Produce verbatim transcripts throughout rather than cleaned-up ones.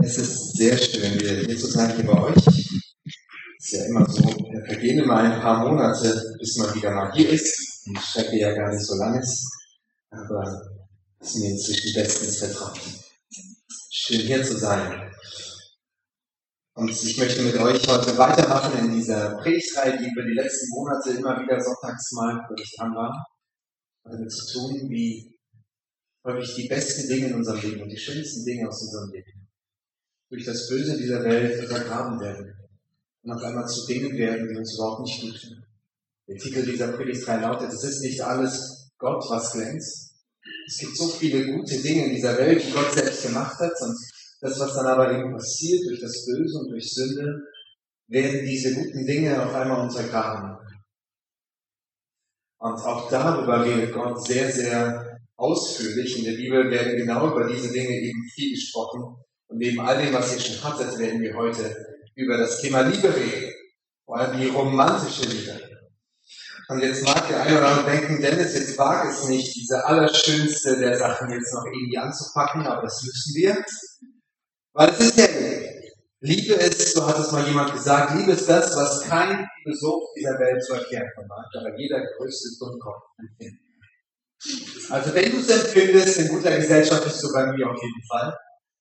Es ist sehr schön, wieder hier zu sein hier bei euch. Es ist ja immer so, da vergehen immer ein paar Monate, bis man wieder mal hier ist. Die Strecke ja gar nicht so lang ist, aber es ist mir inzwischen bestens vertraut. Schön hier zu sein. Und ich möchte mit euch heute weitermachen in dieser Predigtreihe, die über die letzten Monate immer wieder sonntags mal wirklich dran war. Damit zu tun, wie häufig die besten Dinge in unserem Leben und die schönsten Dinge aus unserem Leben durch das Böse dieser Welt untergraben werden und auf einmal zu Dingen werden, die uns überhaupt nicht gut tun. Der Titel dieser Predigtreihe lautet: Es ist nicht alles Gott, was glänzt. Es gibt so viele gute Dinge in dieser Welt, die Gott selbst gemacht hat, und das, was dann aber eben passiert durch das Böse und durch Sünde, werden diese guten Dinge auf einmal untergraben. Und auch darüber redet Gott sehr, sehr ausführlich. In der Bibel werden genau über diese Dinge eben viel gesprochen. Und neben all dem, was ihr schon hattet, werden wir heute über das Thema Liebe reden. Vor allem die romantische Liebe. Und jetzt mag der eine oder andere denken, Dennis, jetzt wag es nicht, diese allerschönste der Sachen jetzt noch irgendwie anzupacken, aber das müssen wir. Weil es ist ja Liebe. Liebe ist, so hat es mal jemand gesagt, Liebe ist das, was kein Philosoph dieser Welt zu erklären vermag, aber jeder größte Dummkopf empfindet. Also wenn du es empfindest, in guter Gesellschaft bist du bei mir auf jeden Fall.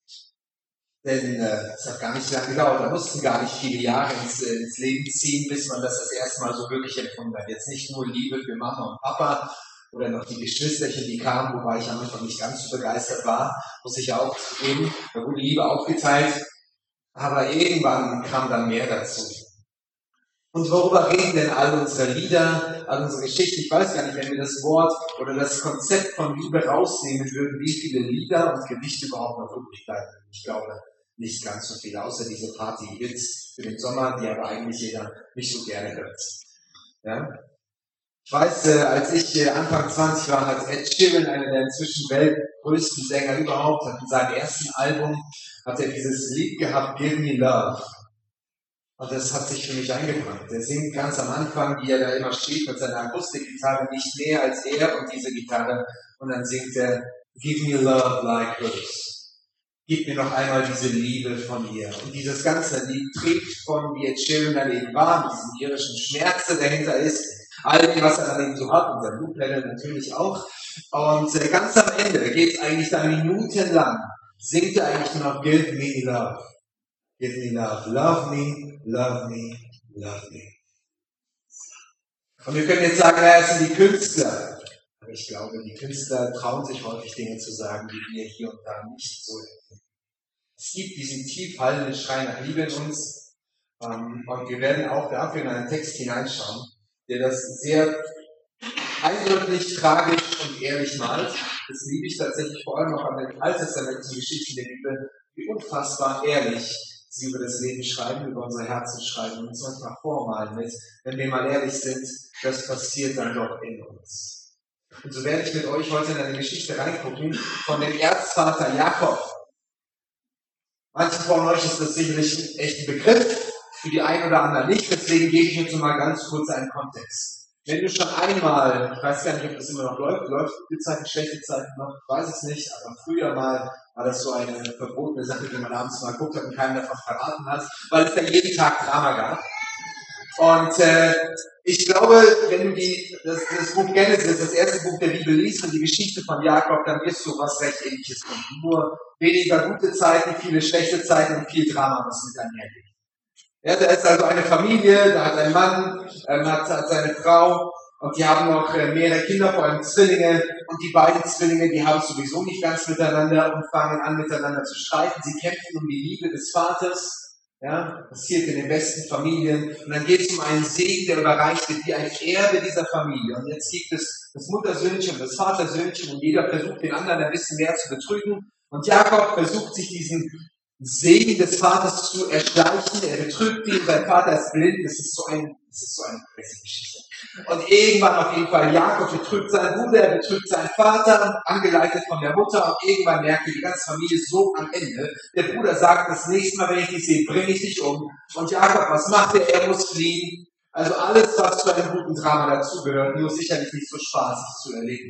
Denn äh, es hat gar nicht lange gedauert, da mussten gar nicht viele Jahre ins, äh, ins Leben ziehen, bis man das das erste Mal so wirklich empfunden hat. Jetzt nicht nur Liebe für Mama und Papa oder noch die Geschwisterchen, die kamen, wobei ich am Anfang nicht ganz so begeistert war, muss ich ja auch zugeben. Da wurde Liebe aufgeteilt, aber irgendwann kam dann mehr dazu. Und worüber reden denn all unsere Lieder, all unsere Geschichten? Ich weiß gar nicht, wenn wir das Wort oder das Konzept von Liebe rausnehmen würden, wie viele Lieder und Gedichte überhaupt noch übrig bleiben. Ich glaube, nicht ganz so viele, außer diese Party-Hits für den Sommer, die aber eigentlich jeder nicht so gerne hört. Ja? Ich weiß, äh, als ich äh, Anfang zwanzig war, hat Ed Sheeran, einer der inzwischen weltgrößten Sänger überhaupt, hat in seinem ersten Album, hat er dieses Lied gehabt, Give Me Love. Und das hat sich für mich eingebrannt. Er singt ganz am Anfang, wie er da immer steht, mit seiner Akustikgitarre, nicht mehr als er und diese Gitarre. Und dann singt er, Give me love like hers. Gib mir noch einmal diese Liebe von ihr. Und dieses ganze Lied trägt von, wie Ed Sheeran dann eben war, mit diesem irischen Schmerz, der dahinter ist, all dem, was er dann eben so hat, und sein Blutpläne natürlich auch. Und äh, ganz am Ende geht es eigentlich dann minutenlang, singt er eigentlich nur noch, Give me love. Give me love. Love me, love me, love me. Und wir können jetzt sagen, naja, es sind die Künstler. Aber ich glaube, die Künstler trauen sich häufig Dinge zu sagen, die wir hier und da nicht so empfinden. Es gibt diesen tief hallenden Schrei nach Liebe in uns. Ähm, und wir werden auch dafür in einen Text hineinschauen, der das sehr eindrücklich, tragisch und ehrlich malt. Das liebe ich tatsächlich vor allem auch an den alttestamentlichen Geschichten der Bibel, wie unfassbar ehrlich sie über das Leben schreiben, über unsere Herzen schreiben und uns manchmal vormalen mit, wenn wir mal ehrlich sind, das passiert dann doch in uns. Und so werde ich mit euch heute in eine Geschichte reingucken von dem Erzvater Jakob. Manchen von euch ist das sicherlich ein echter Begriff, für die einen oder anderen nicht, deswegen gebe ich jetzt mal ganz kurz einen Kontext. Wenn du schon einmal, ich weiß gar nicht, ob das immer noch läuft, läuft gute Zeiten, schlechte Zeiten noch, ich weiß es nicht, aber früher mal war das so eine verbotene Sache, die man abends mal geguckt hat und keinem davon verraten hat, weil es da jeden Tag Drama gab. Und äh, ich glaube, wenn du die, das, das Buch Genesis, das erste Buch der Bibel liest und die Geschichte von Jakob, dann wirst du was recht Ähnliches finden. Nur weniger gute Zeiten, viele schlechte Zeiten und viel Drama, was mit einhergeht. Ja, da ist also eine Familie, da hat ein Mann, ähm, hat, hat seine Frau und die haben noch äh, mehrere Kinder, vor allem Zwillinge. Und die beiden Zwillinge, die haben sowieso nicht ganz miteinander und fangen an miteinander zu streiten. Sie kämpfen um die Liebe des Vaters. Ja, passiert in den besten Familien. Und dann geht es um einen Segen, der überreicht wird wie ein Erbe dieser Familie. Und jetzt gibt es das Muttersöhnchen und das Vatersöhnchen und jeder versucht den anderen ein bisschen mehr zu betrügen. Und Jakob versucht sich diesen Segen des Vaters zu erschleichen. Er betrügt ihn, sein Vater ist blind. Das ist so ein, das ist so eine crazy Geschichte. Und irgendwann auf jeden Fall, Jakob betrügt seinen Bruder, er betrügt seinen Vater, angeleitet von der Mutter, und irgendwann merkt die ganze Familie so am Ende. Der Bruder sagt, das nächste Mal, wenn ich dich sehe, bringe ich dich um. Und Jakob, was macht er? Er muss fliehen. Also alles, was zu einem guten Drama dazugehört, nur sicherlich nicht so spaßig zu erleben.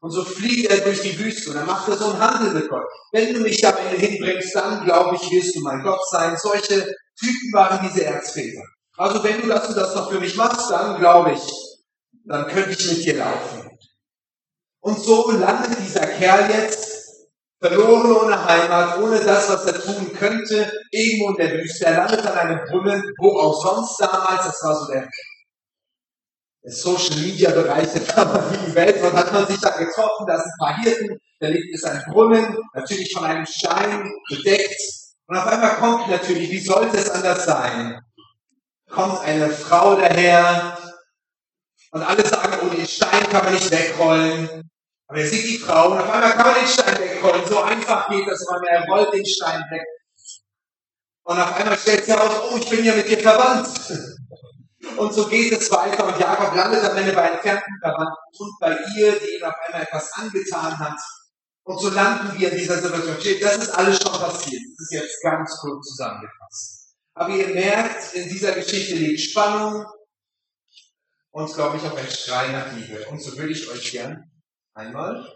Und so fliegt er durch die Wüste und er macht so einen Handel mit Gott. Wenn du mich am Ende hinbringst, dann glaube ich, wirst du mein Gott sein. Solche Typen waren diese Erzväter. Also wenn du das und das noch für mich machst, dann glaube ich, dann könnte ich mit dir laufen. Und so landet dieser Kerl jetzt verloren ohne Heimat, ohne das, was er tun könnte, irgendwo in der Wüste. Er landet an einem Brunnen, wo auch sonst damals, das war so der, der Social-Media-Bereich der damaligen Welt, und hat man sich da getroffen, da sind ein paar Hirten, da liegt ist ein Brunnen, natürlich von einem Stein bedeckt. Und auf einmal kommt natürlich, wie sollte es anders sein, kommt eine Frau daher und alle sagen, oh, den Stein kann man nicht wegrollen. Aber er sieht die Frau und auf einmal kann man den Stein wegrollen. So einfach geht das, aber er rollt den Stein weg. Und auf einmal stellt sich heraus, oh, ich bin ja mit dir verwandt. Und so geht es weiter und Jakob landet am Ende bei entfernten Verwandten und bei ihr, die ihm auf einmal etwas angetan hat. Und so landen wir in dieser Situation. Das ist alles schon passiert. Das ist jetzt ganz kurz zusammengefasst. Aber ihr merkt, in dieser Geschichte liegt Spannung und, glaube ich, auch ein Schrei nach Liebe. Und so würde ich euch gern einmal,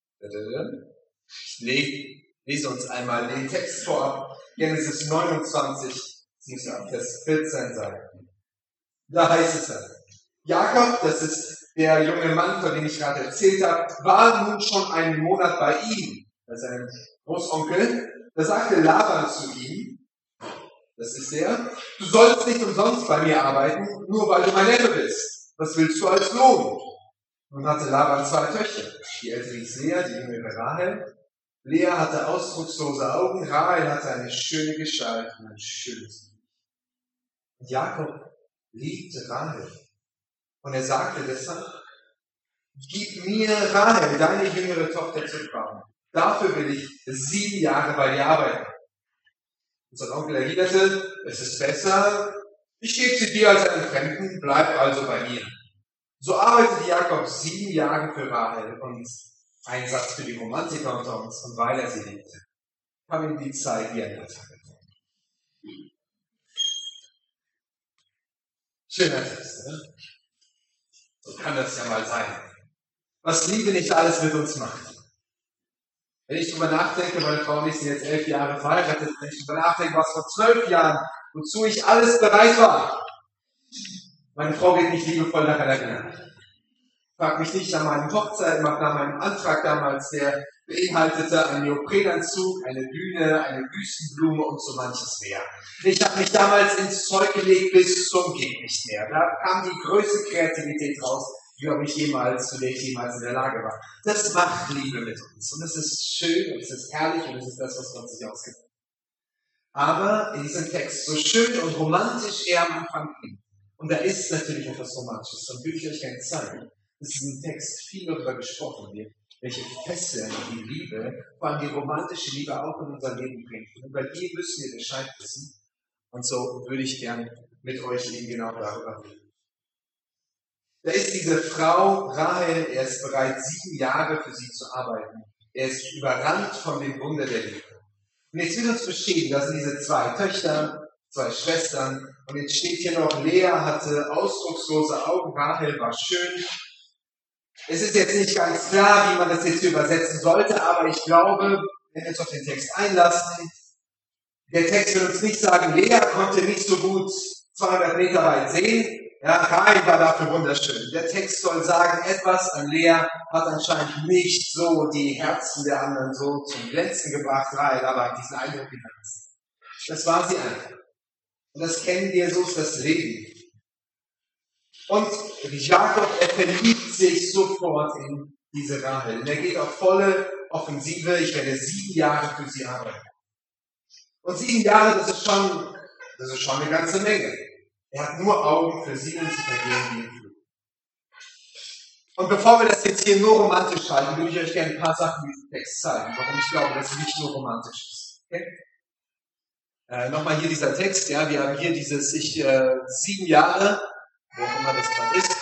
ich lese uns einmal den Text vor, Genesis neunundzwanzig, das muss ja ab Vers vierzehn sein. Da heißt es dann, Jakob, das ist der junge Mann, von dem ich gerade erzählt habe, war nun schon einen Monat bei ihm, bei seinem Großonkel. Da sagte Laban zu ihm, das ist der, du sollst nicht umsonst bei mir arbeiten, nur weil du mein Neffe bist. Was willst du als Lohn? Nun hatte Laban zwei Töchter. Die ältere hieß Lea, die jüngere Rahel. Lea hatte ausdruckslose Augen, Rahel hatte eine schöne Gestalt und ein schönes Gesicht. Und Jakob liebte Rahel. Und er sagte deshalb, gib mir Rahel, deine jüngere Tochter, zu Frau. Dafür will ich sieben Jahre bei dir arbeiten. Und sein Onkel erwiderte, es ist besser, ich gebe sie dir als einen Fremden, bleib also bei mir. So arbeitete Jakob sieben Jahre für Rahel und ein Satz für die Romantiker unter uns, und weil er sie liebte, kam ihm die Zeit wie ein Tage vor. Schöner Text, ne? So kann das ja mal sein. Was Liebe nicht alles mit uns macht. Wenn ich drüber nachdenke, meine Frau und ich sind jetzt elf Jahre verheiratet, wenn ich drüber nachdenke, was vor zwölf Jahren, wozu ich alles bereit war. Meine Frau wird mich liebevoll daran erinnern. Frag mich nicht nach meinem Hochzeit, nach meinem Antrag damals, der beinhaltete einen Neoprenanzug, eine Bühne, eine Wüstenblume und so manches mehr. Ich habe mich damals ins Zeug gelegt bis zum geht nicht mehr. Da kam die größte Kreativität raus, die glaube ich jemals, zu der ich jemals in der Lage war. Das macht Liebe mit uns. Und es ist schön und es ist herrlich und es ist das, was Gott sich ausgibt. Aber in diesem Text, so schön und romantisch er am Anfang klingt, und da ist natürlich etwas Romantisches, dann würde ich euch gerne zeigen, dass in diesem Text viel darüber gesprochen wird, welche Fesseln die Liebe, vor allem die romantische Liebe, auch in unser Leben bringt. Und über die müssen wir Bescheid wissen. Und so würde ich gern mit euch eben genau darüber reden. Da ist diese Frau Rahel, er ist bereit, sieben Jahre für sie zu arbeiten. Er ist überrannt von dem Wunder der Liebe. Und jetzt wird uns beschrieben, das sind diese zwei Töchter, zwei Schwestern. Und jetzt steht hier noch, Lea hatte ausdruckslose Augen, Rahel war schön. Es ist jetzt nicht ganz klar, wie man das jetzt hier übersetzen sollte, aber ich glaube, wenn wir uns auf den Text einlassen, der Text will uns nicht sagen, Lea konnte nicht so gut zweihundert Meter weit sehen, ja, Rahel war dafür wunderschön. Der Text soll sagen, etwas an Lea hat anscheinend nicht so die Herzen der anderen so zum Glänzen gebracht, Rahel aber hat diesen Eindruck hinterlassen. Das war sie einfach. Und das kennen wir, so ist das Leben. Und Jakob, er verliebt sich sofort in diese Rahel. Und er geht auf volle Offensive. Ich werde sieben Jahre für sie arbeiten. Und sieben Jahre, das ist schon, das ist schon eine ganze Menge. Er hat nur Augen für sie und sie vergehen wie im Flug. Und bevor wir das jetzt hier nur romantisch halten, würde ich euch gerne ein paar Sachen in diesem Text zeigen, warum ich glaube, dass es nicht nur romantisch ist. Okay? Äh, Nochmal hier dieser Text, ja, wir haben hier dieses, ich, äh, sieben Jahre, wo auch immer das gerade ist,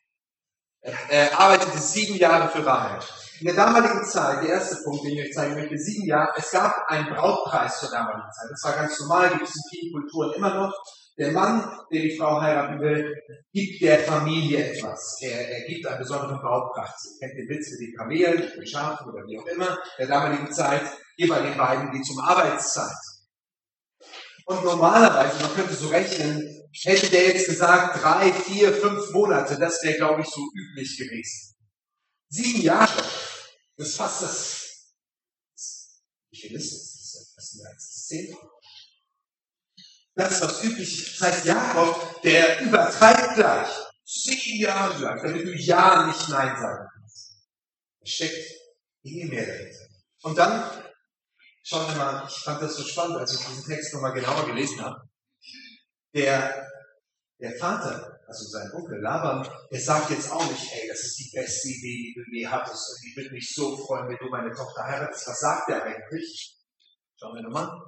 er arbeitete sieben Jahre für Rahel. In der damaligen Zeit, der erste Punkt, den ich euch zeigen möchte, sieben Jahre, es gab einen Brautpreis zur damaligen Zeit. Das war ganz normal, gibt es in vielen Kulturen immer noch. Der Mann, der die Frau heiraten will, gibt der Familie etwas. Er, er gibt einen besonderen Brautpracht. Ihr kennt den Witz mit den Kamelen, mit den Schafen oder wie auch immer, der damaligen Zeit, hier bei den beiden geht es um Arbeitszeit. Und normalerweise, man könnte so rechnen, hätte der jetzt gesagt, drei, vier, fünf Monate, das wäre, glaube ich, so üblich gewesen. Sieben Jahre, das ist fast das, wie viel ist das? Das ist mehr als zehn. Das ist was üblich. Das heißt, Jakob, der übertreibt gleich. Sieben Jahre lang, damit du ja nicht Nein sagen kannst. Da steckt irgendwie mehr dahinter. Und dann, schauen wir mal, ich fand das so spannend, als ich diesen Text nochmal genauer gelesen habe. Der, der Vater, also sein Onkel Laban, der sagt jetzt auch nicht, ey, das ist die beste Idee, die du je hattest und ich würde mich so freuen, wenn du meine Tochter heiratest. Was sagt er eigentlich? Schauen wir nochmal.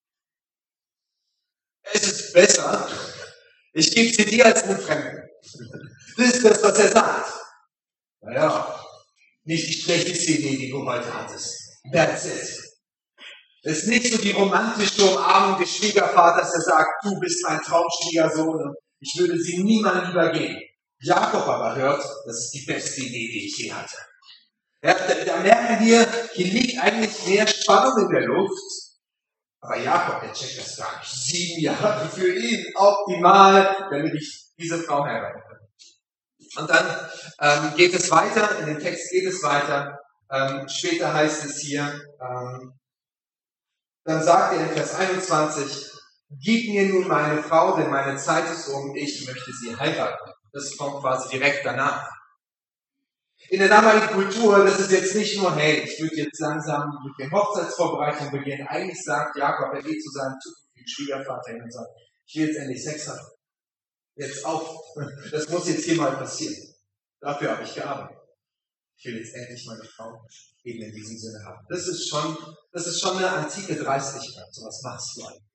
Es ist besser, ich gebe sie dir als einen Fremden. Das ist das, was er sagt. Naja, nicht die schlechteste Idee, die du heute hattest. That's it. Es ist nicht so die romantische Umarmung des Schwiegervaters, der sagt, du bist mein Traumschwiegersohn und ich würde sie niemandem übergeben. Jakob aber hört, das ist die beste Idee, die ich je hatte. Ja, da, da merken wir, hier liegt eigentlich mehr Spannung in der Luft. Aber Jakob, der checkt das gar nicht. Sieben Jahre für ihn, optimal, damit ich diese Frau heiraten kann. Und dann ähm, geht es weiter, in dem Text geht es weiter. Ähm, später heißt es hier, ähm, dann sagt er in Vers einundzwanzig, gib mir nun meine Frau, denn meine Zeit ist um, ich möchte sie heiraten. Das kommt quasi direkt danach. In der damaligen Kultur, das ist jetzt nicht nur, hey, ich würde jetzt langsam mit den Hochzeitsvorbereitungen beginnen. Eigentlich sagt Jakob, er geht zu seinem zukünftigen Schwiegervater hin und sagt, ich will jetzt endlich Sex haben. Jetzt auf. Das muss jetzt hier mal passieren. Dafür habe ich gearbeitet. Ich will jetzt endlich meine Frau eben in diesem Sinne haben. Das ist schon, das ist schon eine antike Dreistigkeit. So was machst du eigentlich.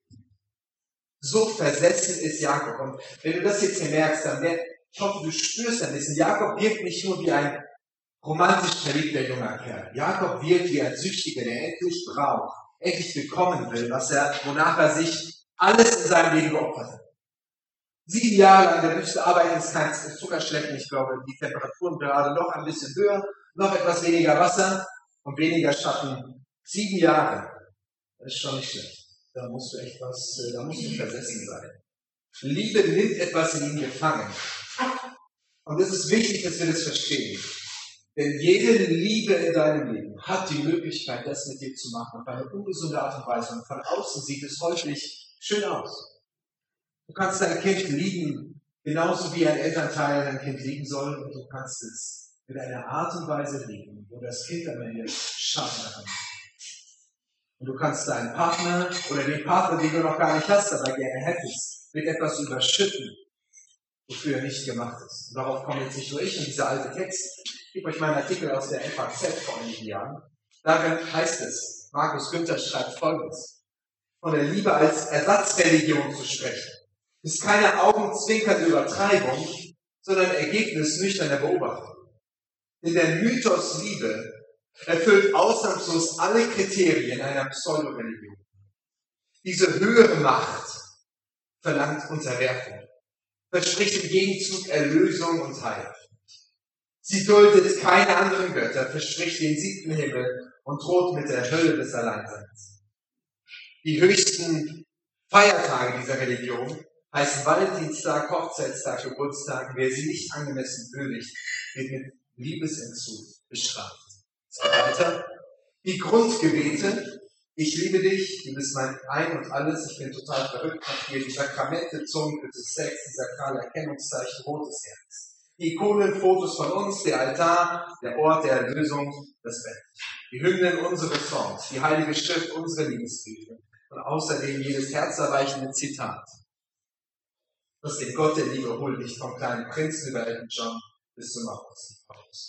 So versessen ist Jakob. Und wenn du das jetzt hier merkst, dann wär, ich hoffe, du spürst ein bisschen, Jakob wirkt nicht nur wie ein romantisch verliebter junger Kerl. Jakob wirkt wie ein Süchtiger, der endlich braucht, endlich bekommen will, was er, wonach er sich alles in seinem Leben geopfert hat. Sieben Jahre lang in der Wüste arbeiten ist kein Zuckerschlecken. Ich glaube, die Temperaturen gerade noch ein bisschen höher, noch etwas weniger Wasser und weniger Schatten. Sieben Jahre, das ist schon nicht schlecht. Da musst du echt was, da musst du versessen sein. Liebe nimmt etwas in ihm gefangen. Und es ist wichtig, dass wir das verstehen. Denn jede Liebe in deinem Leben hat die Möglichkeit, das mit dir zu machen. Auf eine ungesunde Art und Weise. Und von außen sieht es häufig schön aus. Du kannst dein Kind lieben, genauso wie ein Elternteil dein Kind lieben soll. Und du kannst es mit einer Art und Weise lieben, wo das Kind am Ende Schaden hat. Und du kannst deinen Partner oder den Partner, den du noch gar nicht hast, aber gerne hättest, mit etwas überschütten, wofür er nicht gemacht ist. Und darauf komme jetzt nicht nur ich und dieser alte Text. Ich gebe euch mal einen Artikel aus der F A Z vor einigen Jahren. Darin heißt es, Markus Günther schreibt Folgendes: Von der Liebe als Ersatzreligion zu sprechen, ist keine augenzwinkernde Übertreibung, sondern Ergebnis nüchterner Beobachtung. Denn der Mythos Liebe erfüllt ausnahmslos alle Kriterien einer Pseudoreligion. Diese höhere Macht verlangt Unterwerfung, verspricht im Gegenzug Erlösung und Heil. Sie duldet keine anderen Götter, verspricht den siebten Himmel und droht mit der Hölle des Alleinseins. Die höchsten Feiertage dieser Religion heißen Valentinstag, Hochzeitstag, Geburtstag. Wer sie nicht angemessen würdigt, wird mit Liebesentzug bestraft. Weiter. Die Grundgebete: Ich liebe dich, du bist mein Ein und Alles, ich bin total verrückt nach dir. Die Sakramente, Zungenküsse, Sex, die sakrale Erkennungszeichen, rotes Herz. Die Ikonenfotos von uns, der Altar, der Ort der Erlösung, das Bett. Die Hymnen, unsere Songs, die Heilige Schrift, unsere Liebesbriefe. Und außerdem jedes herzerweichende Zitat, das den Gott der Liebe huldigt, vom kleinen Prinzen über Elton John bis zum Markus.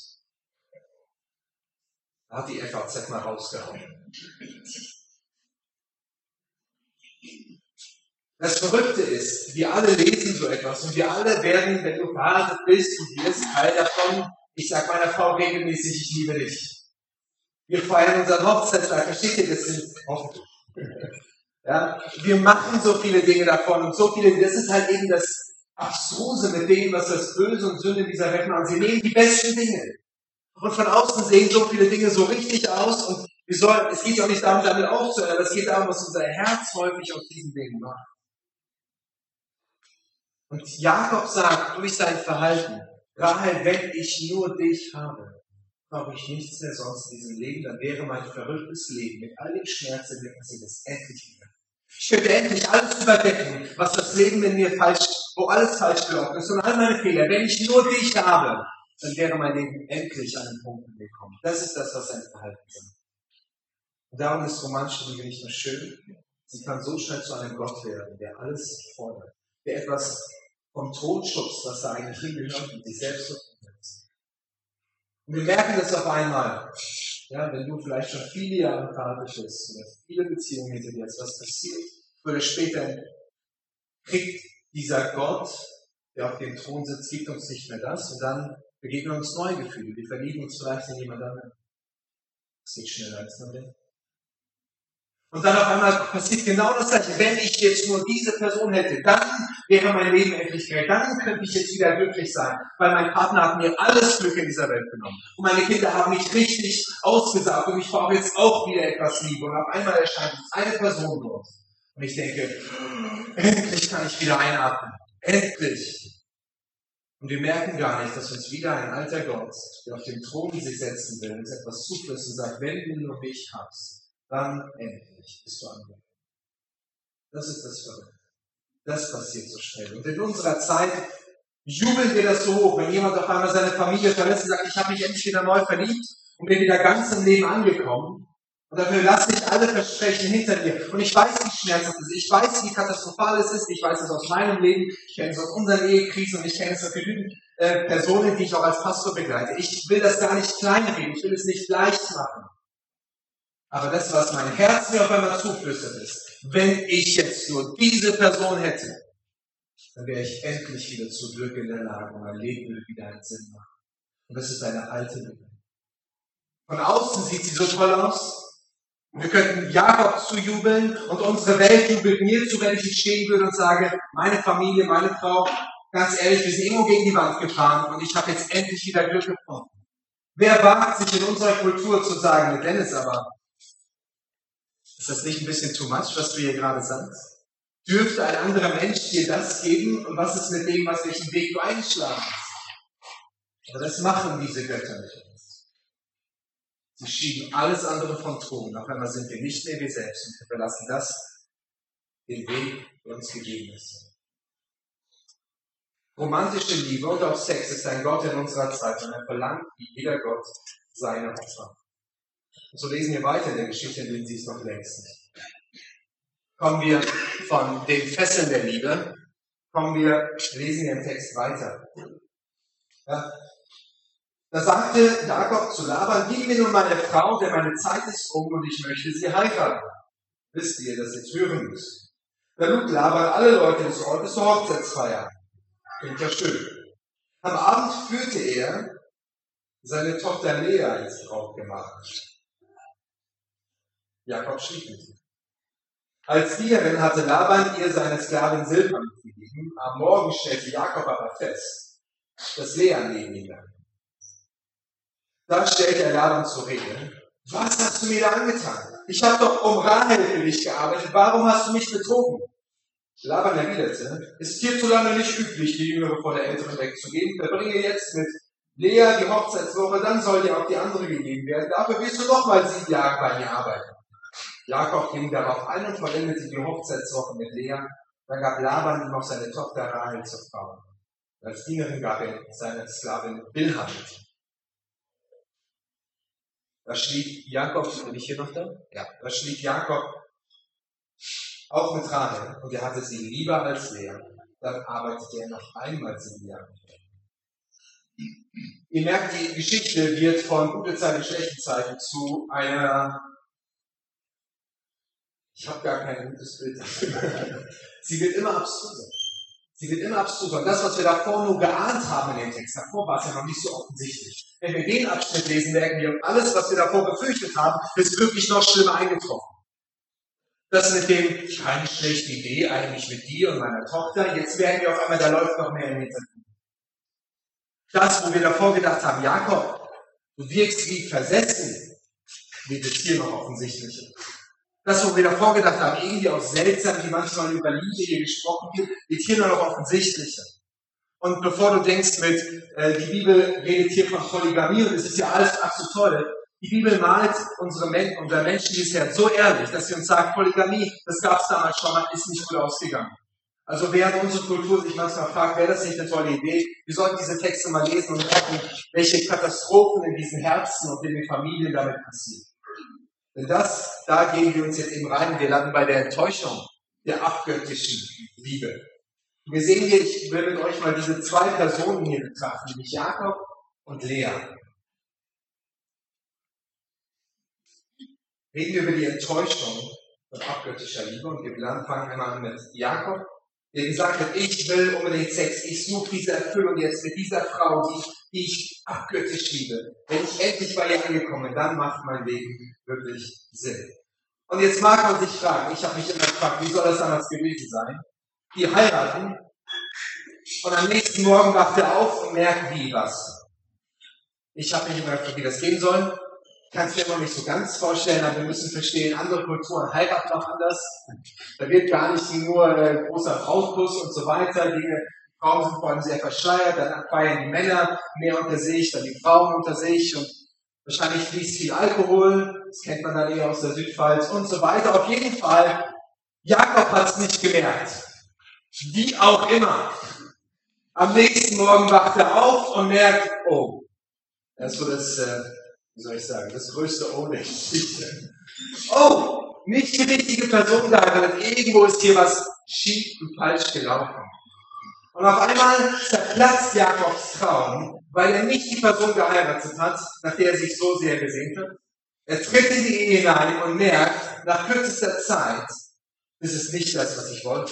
Da hat die F A Z mal rausgehauen. Das Verrückte ist, wir alle lesen so etwas und wir alle werden, wenn du verheiratet bist, du wirst Teil davon. Ich sage meiner Frau regelmäßig, ich liebe dich. Wir feiern unseren Hochzeitstag, versteht ihr, das sind oft. Ja? Wir machen so viele Dinge davon und so viele, das ist halt eben das Abstruse mit dem, was das Böse und Sünde dieser Welt machen. Sie nehmen die besten Dinge. Und von außen sehen so viele Dinge so richtig aus und wir sollen, es geht ja auch nicht darum, damit aufzuhören, aber es geht darum, was unser Herz häufig aus diesen Dingen macht. Und Jakob sagt durch sein Verhalten, Rahel, wenn ich nur dich habe, brauche ich nichts mehr sonst in diesem Leben, dann wäre mein verrücktes Leben mit all dem Schmerz, der mir passiert ist, endlich wieder. Ich könnte endlich alles überdecken, was das Leben in mir falsch, wo alles falsch gelaufen ist und all meine Fehler. Wenn ich nur dich habe, dann wäre mein Leben endlich an den Punkt gekommen. Das ist das, was sein Verhalten sagt. Und darum ist romantische Liebe nicht nur schön, sie kann so schnell zu einem Gott werden, der alles fordert, der etwas vom Tod schubst, was da eigentlich hingehört und sich selbst umsetzt. Und wir merken das auf einmal, ja, wenn du vielleicht schon viele Jahre verheiratet bist oder viele Beziehungen hinter dir hast, was passiert, oder später kriegt dieser Gott, der auf dem Thron sitzt, gibt uns nicht mehr das und dann begegnen uns neue Gefühle. Wir verlieben uns vielleicht in jemand anderen. Das geht schneller als man denkt. Und dann auf einmal passiert genau das Gleiche. Wenn ich jetzt nur diese Person hätte, dann wäre mein Leben endlich gerecht. Dann könnte ich jetzt wieder glücklich sein, weil mein Partner hat mir alles Glück in dieser Welt genommen. Und meine Kinder haben mich richtig ausgesaugt und ich brauche jetzt auch wieder etwas Liebe. Und auf einmal erscheint eine Person dort. Und ich denke, endlich kann ich wieder einatmen. Endlich. Und wir merken gar nicht, dass uns wieder ein alter Gott, der auf dem Thron sich setzen will, uns etwas zuflößt und sagt, wenn du nur mich hast, dann endlich bist du angekommen. Das ist das Verrückte. Das passiert so schnell. Und in unserer Zeit jubeln wir das so hoch, wenn jemand auf einmal seine Familie verlässt und sagt, ich habe mich endlich wieder neu verliebt und bin wieder ganz im Leben angekommen. Und dafür lasse ich alle Versprechen hinter mir. Und ich weiß, wie schmerzhaft es ist. Ich weiß, wie katastrophal es ist. Ich weiß es aus meinem Leben. Ich kenne es aus unseren Ehekrisen und ich kenne es aus genügend äh, Personen, die ich auch als Pastor begleite. Ich will das gar nicht kleinreden. Ich will es nicht leicht machen. Aber das, was mein Herz mir auf einmal zuflüstert, ist, wenn ich jetzt nur diese Person hätte, dann wäre ich endlich wieder zu Glück in der Lage und mein Leben würde wieder einen Sinn machen. Und das ist eine alte Liebe. Von außen sieht sie so toll aus. Wir könnten Jakob zujubeln und unsere Welt jubelt mir zu, wenn ich jetzt stehen würde und sage, meine Familie, meine Frau, ganz ehrlich, wir sind irgendwo gegen die Wand gefahren und ich habe jetzt endlich wieder Glück gefunden. Wer wagt sich in unserer Kultur zu sagen, mit Dennis aber, ist das nicht ein bisschen too much, was du hier gerade sagst? Dürfte ein anderer Mensch dir das geben? Und was ist mit dem, was welchen Weg du eingeschlagen hast? Aber das machen diese Götter nicht. Sie schieben alles andere vom Thron. Auf einmal sind wir nicht mehr wir selbst und wir verlassen das, den Weg, der uns gegeben ist. Romantische Liebe und auch Sex ist ein Gott in unserer Zeit und er verlangt, wie jeder Gott, seine Opfer. Und so lesen wir weiter in der Geschichte, in denen sie es noch längst nicht. Kommen wir von den Fesseln der Liebe, kommen wir, lesen wir im Text weiter. Ja. Da sagte Jakob zu Laban, gib mir nun meine Frau, denn meine Zeit ist um und ich möchte sie heiraten. Wisst ihr, dass ihr jetzt hören müsst? Da lud Laban alle Leute des Ortes zur Hochzeitsfeier. Klingt ja schön. Am Abend führte er seine Tochter Lea ins Brautgemach. Jakob schlief mit ihr. Als Dienerin hatte Laban ihr seine Sklavin Silpa mitgegeben. Am Morgen stellte Jakob aber fest, dass Lea neben ihm lag. Da stellte er Laban zur Rede. Was hast du mir da angetan? Ich habe doch um Rahel für dich gearbeitet. Warum hast du mich betrogen? Laban erwiderte, es ist hierzulande nicht üblich, die Jüngere vor der Älteren wegzugeben. Verbringe jetzt mit Lea die Hochzeitswoche, dann soll dir auch die andere gegeben werden. Dafür wirst du nochmal sieben Jahre bei mir arbeiten. Jakob ging darauf ein und vollendete die Hochzeitswoche mit Lea. Dann gab Laban ihm auch seine Tochter Rahel zur Frau. Als Dienerin gab er seine Sklavin Bilha mit. Da schlief Jakob, bin ich hier noch da? Ja. Da schlief Jakob auch mit Rahel und er hatte sie lieber als Lea. Dann arbeitete er noch einmal sieben Jahre. Ihr merkt, die Geschichte wird von gute Zeiten, schlechten Zeiten zu einer, ich habe gar kein gutes Bild dafür. Sie wird immer abstruser. Sie wird immer abstruser. Und das, was wir davor nur geahnt haben in dem Text, davor war es ja noch nicht so offensichtlich. Wenn wir den Abschnitt lesen, merken wir, alles, was wir davor befürchtet haben, ist wirklich noch schlimmer eingetroffen. Das mit dem, keine schlechte Idee, eigentlich mit dir und meiner Tochter, jetzt werden wir auf einmal, da läuft noch mehr im Hintergrund. Das, wo wir davor gedacht haben, Jakob, du wirkst wie versessen, wird jetzt hier noch offensichtlicher. Das, wo wir davor gedacht haben, irgendwie auch seltsam, wie manchmal über Liebe hier gesprochen wird, wird hier nur noch offensichtlicher. Und bevor du denkst mit, äh, die Bibel redet hier von Polygamie und es ist ja alles ach so toll, die Bibel malt unsere Men- unser menschliches Herz so ehrlich, dass sie uns sagt, Polygamie, das gab es damals schon mal, ist nicht gut ausgegangen. Also während unsere Kultur sich manchmal fragt, wäre das nicht eine tolle Idee, wir sollten diese Texte mal lesen und merken, welche Katastrophen in diesen Herzen und in den Familien damit passieren. Denn das, da gehen wir uns jetzt eben rein, wir landen bei der Enttäuschung der abgöttischen Liebe. Wir sehen hier, ich will mit euch mal diese zwei Personen hier betrachten, nämlich Jakob und Lea. Reden wir über die Enttäuschung von abgöttischer Liebe und wir fangen einmal an mit Jakob, der gesagt hat, ich will unbedingt Sex, ich suche diese Erfüllung jetzt mit dieser Frau, die ich, die ich abgöttisch liebe. Wenn ich endlich bei ihr angekommen bin, dann macht mein Leben wirklich Sinn. Und jetzt mag man sich fragen, ich habe mich immer gefragt, wie soll das damals gewesen sein? Die heiraten und am nächsten Morgen wacht er auf und merkt, wie, was. Ich habe mich immer gefragt, wie das gehen soll. Kann es mir immer nicht so ganz vorstellen, aber wir müssen verstehen, andere Kulturen heiraten auch anders. Da wird gar nicht nur äh, großer Frauenkuss und so weiter. Die Frauen sind vor allem sehr verschleiert, dann feiern die Männer mehr unter sich, dann die Frauen unter sich und wahrscheinlich fließt viel Alkohol, das kennt man dann eher aus der Südpfalz und so weiter. Auf jeden Fall, Jakob hat es nicht gemerkt. Wie auch immer. Am nächsten Morgen wacht er auf und merkt, oh, das ist so das, äh, wie soll ich sagen, das größte Oh der Geschichte. Oh, nicht die richtige Person geheiratet. Irgendwo ist hier was schief und falsch gelaufen. Und auf einmal zerplatzt Jakobs Traum, weil er nicht die Person geheiratet hat, nach der er sich so sehr gesehnt hat. Er tritt in die Ehe hinein und merkt, nach kürzester Zeit, das ist nicht das, was ich wollte.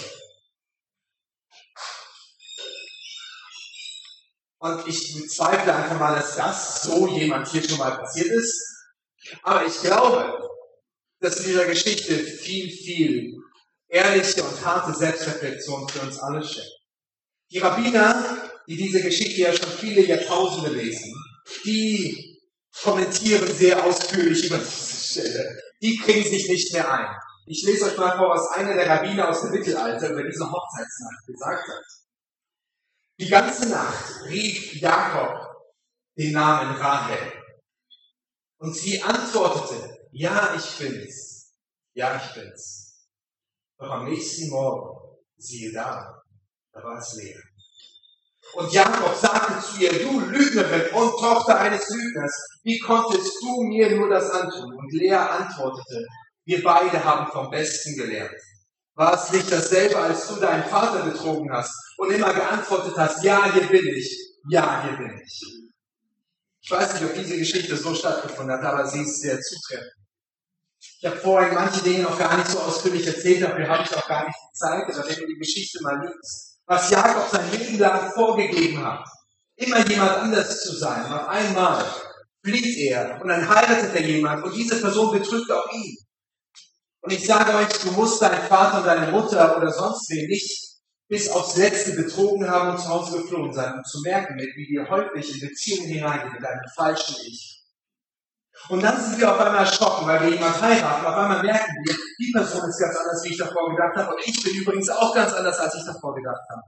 Und ich bezweifle einfach mal, dass das so jemand hier schon mal passiert ist. Aber ich glaube, dass in dieser Geschichte viel, viel ehrliche und harte Selbstreflexion für uns alle steckt. Die Rabbiner, die diese Geschichte ja schon viele Jahrtausende lesen, die kommentieren sehr ausführlich über diese Stelle. Die kriegen sich nicht mehr ein. Ich lese euch mal vor, was einer der Rabbiner aus dem Mittelalter über diese Hochzeitsnacht gesagt hat. Die ganze Nacht rief Jakob den Namen Rahel. Und sie antwortete, ja, ich bin's. Ja, ich bin's. Doch am nächsten Morgen, siehe da, da war es leer. Und Jakob sagte zu ihr, du Lügnerin und Tochter eines Lügners, wie konntest du mir nur das antun? Und Lea antwortete, wir beide haben vom Besten gelernt. War es nicht dasselbe, als du deinen Vater betrogen hast und immer geantwortet hast, ja, hier bin ich, ja, hier bin ich. Ich weiß nicht, ob diese Geschichte so stattgefunden hat, aber sie ist sehr zutreffend. Ich habe vorhin manche Dinge noch gar nicht so ausführlich erzählt, dafür habe ich auch gar nicht die Zeit, aber wenn du die Geschichte mal liest, was Jakob sein Leben lang vorgegeben hat, immer jemand anders zu sein, und auf einmal flieht er und dann heiratet er jemand und diese Person betrügt auch ihn. Und ich sage euch, du musst deinen Vater und deine Mutter oder sonst wen nicht bis aufs Letzte betrogen haben und zu Hause geflohen sein, um zu merken, wie wir häufig in Beziehungen hineingehen mit einem falschen Ich. Und dann sind wir auf einmal erschrocken, weil wir jemanden heiraten. Auf einmal merken wir, die Person ist ganz anders, wie ich davor gedacht habe. Und ich bin übrigens auch ganz anders, als ich davor gedacht habe.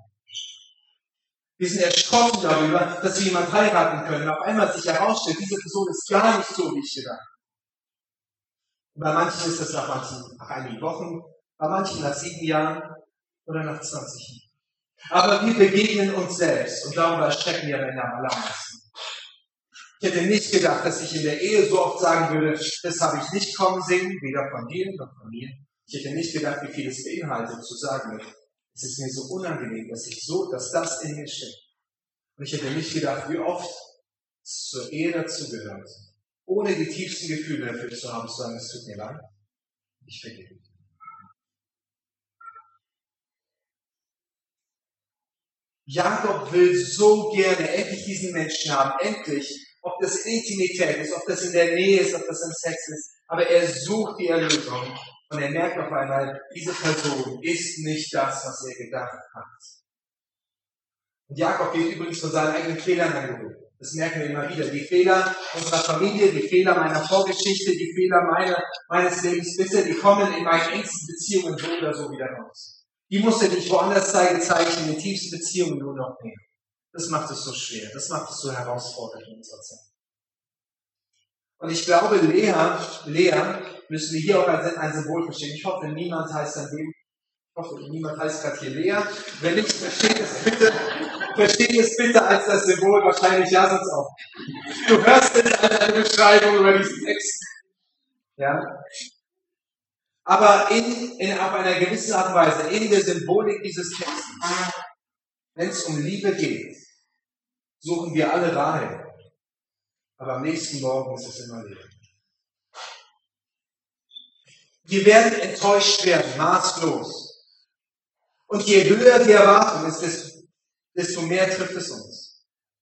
Wir sind erschrocken darüber, dass wir jemanden heiraten können. Und auf einmal sich herausstellt, diese Person ist gar nicht so, wie ich gedacht habe. Und bei manchen ist das nach, manchen, nach einigen Wochen, bei manchen nach sieben Jahren oder nach zwanzig Jahren. Aber wir begegnen uns selbst und darüber erschrecken wir Männer am allermeisten. Ich hätte nicht gedacht, dass ich in der Ehe so oft sagen würde, das habe ich nicht kommen sehen, weder von dir noch von mir. Ich hätte nicht gedacht, wie viel es beinhaltet, zu sagen, es ist mir so unangenehm, dass ich so, dass das in mir steckt. Und ich hätte nicht gedacht, wie oft es zur Ehe dazugehört, ohne die tiefsten Gefühle dafür zu haben, zu sagen, es tut mir leid, ich vergebe. Jakob will so gerne endlich diesen Menschen haben, endlich, ob das in Intimität ist, ob das in der Nähe ist, ob das im Sex ist, aber er sucht die Erlösung Und er merkt auf einmal, diese Person ist nicht das, was er gedacht hat. Und Jakob geht übrigens von seinen eigenen Fehlern angehoben. Das merken wir immer wieder. Die Fehler unserer Familie, die Fehler meiner Vorgeschichte, die Fehler meiner, meines Lebens bisher, die kommen in meinen engsten Beziehungen so oder so wieder raus. Die muss er nicht woanders zeigen, zeige ich in den tiefsten Beziehungen nur noch mehr. Das macht es so schwer. Das macht es so herausfordernd in unserer Zeit. Und ich glaube, Lea, Lea müssen wir hier auch als ein Symbol verstehen. Ich hoffe, niemand heißt an dem, ich hoffe, niemand heißt gerade hier Lea. Wenn nicht, versteht es bitte, versteht es bitte als das Symbol, wahrscheinlich ja, sonst auch. Du hörst es als eine Beschreibung über diesen Text. Ja? Aber in, in, auf einer gewissen Art und Weise, in der Symbolik dieses Textes, wenn es um Liebe geht, suchen wir alle Rahel. Aber am nächsten Morgen ist es immer leer. Wir werden enttäuscht werden, maßlos. Und je höher die Erwartung ist, desto mehr trifft es uns.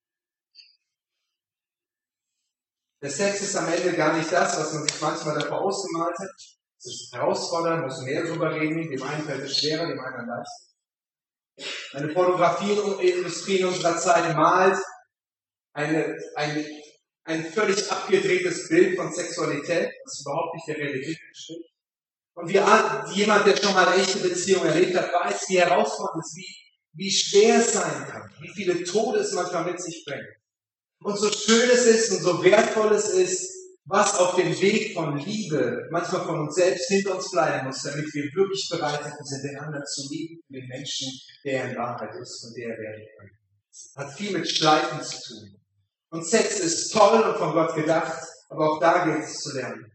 Der Sex ist am Ende gar nicht das, was man sich manchmal davor ausgemalt hat. Es ist herausfordernd, muss mehr drüber reden, dem einen fällt es schwerer, dem anderen leichter. Eine Fotografieindustrie in unserer Zeit malt eine, eine ein völlig abgedrehtes Bild von Sexualität, das überhaupt nicht der Realität entspricht. Und wie jemand, der schon mal eine echte Beziehung erlebt hat, weiß, wie herausfordernd es ist, wie, wie schwer es sein kann, wie viele Tode es manchmal mit sich bringt. Und so schön es ist und so wertvoll es ist, was auf dem Weg von Liebe manchmal von uns selbst hinter uns bleiben muss, damit wir wirklich bereit sind, den anderen zu lieben, den Menschen, der er in Wahrheit ist und der er werden kann. Das hat viel mit Schleifen zu tun. Und Sex ist toll und von Gott gedacht, aber auch da gilt es zu lernen.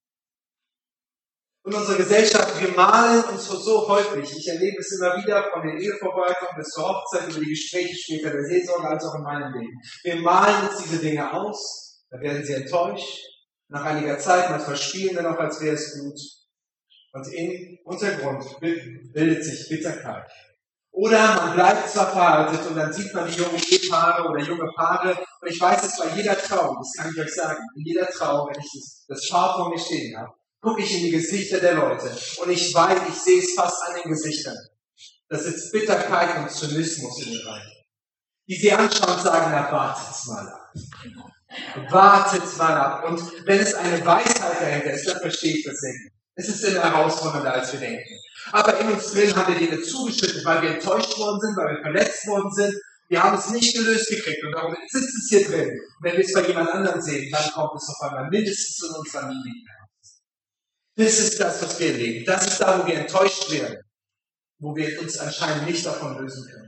Und unsere Gesellschaft, wir malen uns so häufig, ich erlebe es immer wieder von den Ehevorbereitungen bis zur Hochzeit, über die Gespräche später der Seelsorge, als auch in meinem Leben. Wir malen uns diese Dinge aus, da werden sie enttäuscht, nach einiger Zeit, manchmal spielen wir noch, als wäre es gut. Und im Untergrund bildet sich Bitterkeit. Oder man bleibt zwar verheiratet und dann sieht man die jungen Ehepaare oder junge Paare. Und ich weiß es bei jeder Trauung, das kann ich euch sagen, in jeder Trauung, wenn ich das, das Paar vor mir stehen habe, gucke ich in die Gesichter der Leute. Und ich weiß, ich sehe es fast an den Gesichtern. Da sitzt Bitterkeit und Zynismus in den Reihen. Die sie anschauen und sagen, na, wartet's mal ab. Wartet mal ab. Und wenn es eine Weisheit dahinter ist, dann verstehe ich das sehr gut. Es ist immer herausfordernder, als wir denken. Aber in uns drin haben wir Dinge zugeschüttet, weil wir enttäuscht worden sind, weil wir verletzt worden sind. Wir haben es nicht gelöst gekriegt und darum sitzt es hier drin. Und wenn wir es bei jemand anderem sehen, dann kommt es auf einmal mindestens in uns Familien heraus. Das ist das, was wir erleben. Das ist da, wo wir enttäuscht werden. Wo wir uns anscheinend nicht davon lösen können.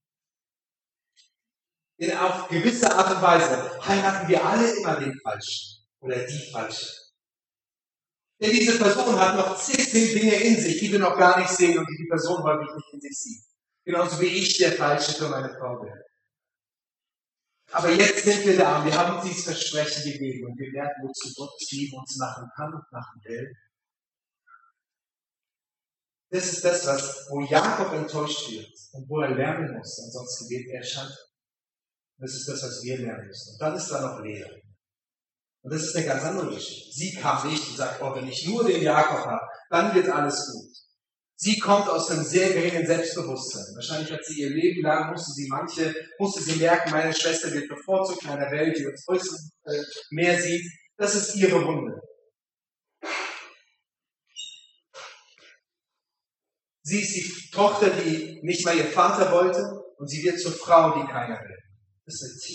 Denn auf gewisse Art und Weise heiraten wir alle immer den Falschen oder die Falsche. Denn diese Person hat noch zig Dinge in sich, die wir noch gar nicht sehen und die die Person häufig nicht in sich sieht. Genauso wie ich der Falsche für meine Frau bin. Aber jetzt sind wir da und wir haben uns dieses Versprechen gegeben und wir merken, wozu Gott Liebe uns machen kann und machen will. Das ist das, was, wo Jakob enttäuscht wird und wo er lernen muss, ansonsten wird er scheitern. Das ist das, was wir lernen müssen. Und dann ist da noch Lea. Und das ist eine ganz andere Geschichte. Sie kam nicht und sagt, oh, wenn ich nur den Jakob habe, dann wird alles gut. Sie kommt aus einem sehr geringen Selbstbewusstsein. Wahrscheinlich hat sie ihr Leben lang, musste sie manche, musste sie merken, meine Schwester wird bevorzugt in einer Welt, die uns äußerst äh, mehr sieht. Das ist ihre Wunde. Sie ist die Tochter, die nicht mal ihr Vater wollte, und sie wird zur Frau, die keiner will. Das ist ein Ziel.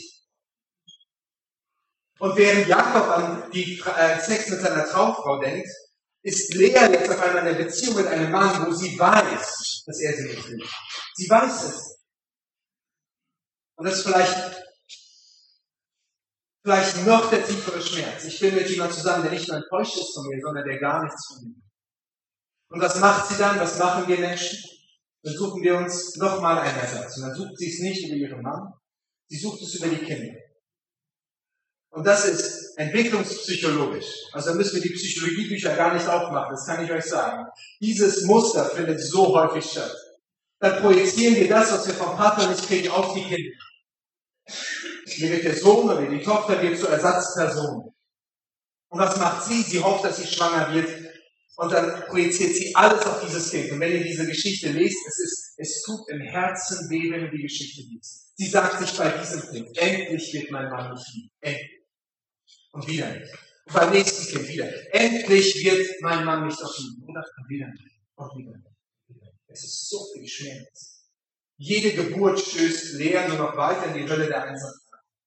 Und während Jakob an die äh, Sex mit seiner Traumfrau denkt, ist Lea jetzt auf einmal in einer Beziehung mit einem Mann, wo sie weiß, dass er sie nicht will. Sie weiß es. Und das ist vielleicht, vielleicht noch der tiefere Schmerz. Ich bin mit jemandem zusammen, der nicht nur enttäuscht ist von mir, sondern der gar nichts von mir will. Und was macht sie dann? Was machen wir Menschen? Dann suchen wir uns nochmal einen Ersatz. Und dann sucht sie es nicht über ihren Mann, sie sucht es über die Kinder. Und das ist entwicklungspsychologisch. Also da müssen wir die Psychologiebücher gar nicht aufmachen, das kann ich euch sagen. Dieses Muster findet so häufig statt. Dann projizieren wir das, was wir vom Partner nicht kriegen, auf die Kinder. Hier wird der Sohn oder die Tochter wird zur Ersatzperson. Und was macht sie? Sie hofft, dass sie schwanger wird Und dann projiziert sie alles auf dieses Kind. Und wenn ihr diese Geschichte lest, es ist, es tut im Herzen weh, wenn du die Geschichte liest. Sie sagt sich bei diesem Kind, endlich wird mein Mann mich lieben. Endlich. Und wieder nicht. Und beim nächsten Kind wieder. Endlich wird mein Mann mich doch lieben. Und wieder nicht. Und wieder nicht. Es ist so viel Schmerz. Jede Geburt stößt Lea nur noch weiter in die Hölle der Einsamkeit.